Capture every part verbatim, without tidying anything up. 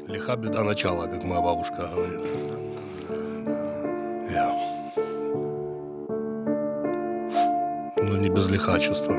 Лиха беда начала, как моя бабушка говорит. Я. Ну не без лиха чувства.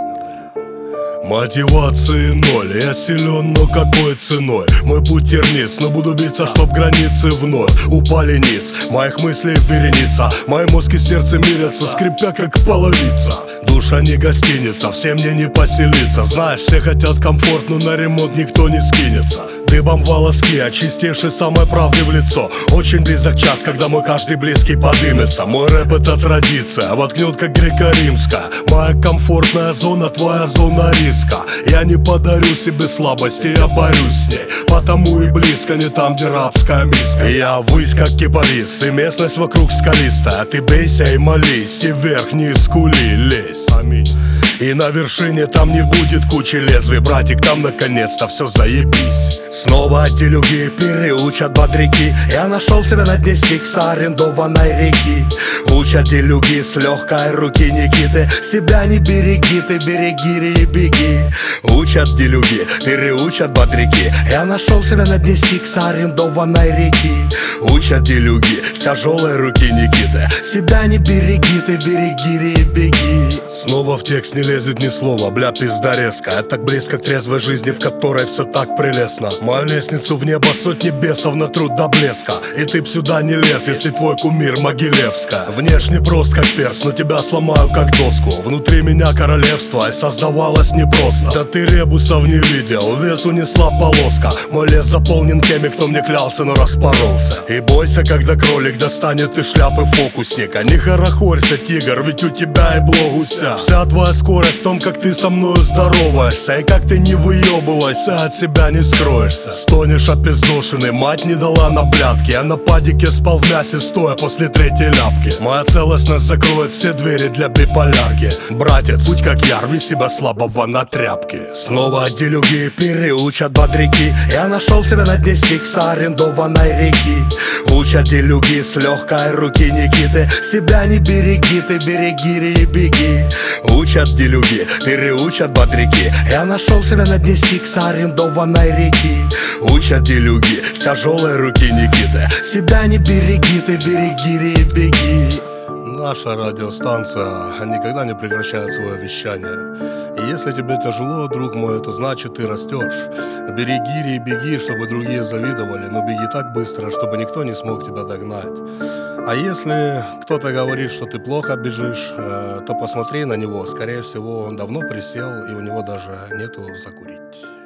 Мотивации ноль, я силен, но какой ценой? Мой путь терниц, но буду биться, чтоб границы вновь упали ниц. Моих мыслей вереница, мои мозг и сердце мирятся, скрипя как половица. Душа не гостиница, всем мне не поселиться. Знаешь, все хотят комфорт, но на ремонт никто не скинется. Дыбом волоски, а чистейшей самой правды в лицо. Очень близок час, когда мой каждый близкий подымется. Мой рэп это традиция, воткнет как греко-римская. Моя комфортная зона, твоя зона риска. Я не подарю себе слабости, я борюсь с ней. Потому и близко не там, где рабская миска. Я ввысь как кипарис, и местность вокруг скалистая. Ты бейся и молись, и вверх не скули, лезь. Аминь. И на вершине там не будет кучи лезвий. Братик, там наконец-то все заебись. Снова делюги переучат бодряки. Я нашел себя на дне Стикса, арендованной реки. Учат делюги с легкой руки Никиты. Себя не береги, ты береги и беги. Учат делюги, переучат бодряки. Я нашел себя на дне Стикса, арендованной реки. Учат делюги с тяжелой руки Никиты. Себя не береги, ты береги и беги. Снова в текст не лезет ни слова, бля, пизда резко. Я так близко к трезвой жизни, в которой все так прелестно. Мою лестницу в небо сотни бесов на труд до блеска. И ты б сюда не лез, если твой кумир Могилевская. Внешне прост как перс, но тебя сломаю как доску. Внутри меня королевство, и создавалось непросто. Да ты ребусов не видел, вес унесла полоска. Мой лес заполнен теми, кто мне клялся, но распоролся. И бойся, когда кролик достанет из шляпы фокусника. Не хорохорься, тигр, ведь у тебя и блог гуся. Вся твоя скорость в том, как ты со мною здороваешься. И как ты не выебывайся, от себя не скроешься. Стонешь опиздошенный, мать не дала на блядки. Я на падике спал в мясе, стоя после третьей ляпки. Моя целостность закроет все двери для биполярки. Братец, будь как я, рви себя слабого на тряпки. Снова делюги переучат бодряки. Я нашел себя на дне Стикса, арендованной реки. Учат делюги с легкой руки Никиты. Себя не береги, ты береги и беги. Учат делюги, переучат бодряки. Я нашел себя на дне Стикса, арендованной реки. Учат делюги с тяжелой руки Никиты. Себя не береги, ты береги и беги. Наша радиостанция никогда не прекращает свое вещание. И если тебе тяжело, друг мой, то значит ты растешь. Береги и беги, чтобы другие завидовали, но беги так быстро, чтобы никто не смог тебя догнать. А если кто-то говорит, что ты плохо бежишь, то посмотри на него. Скорее всего, он давно присел, и у него даже нету закурить.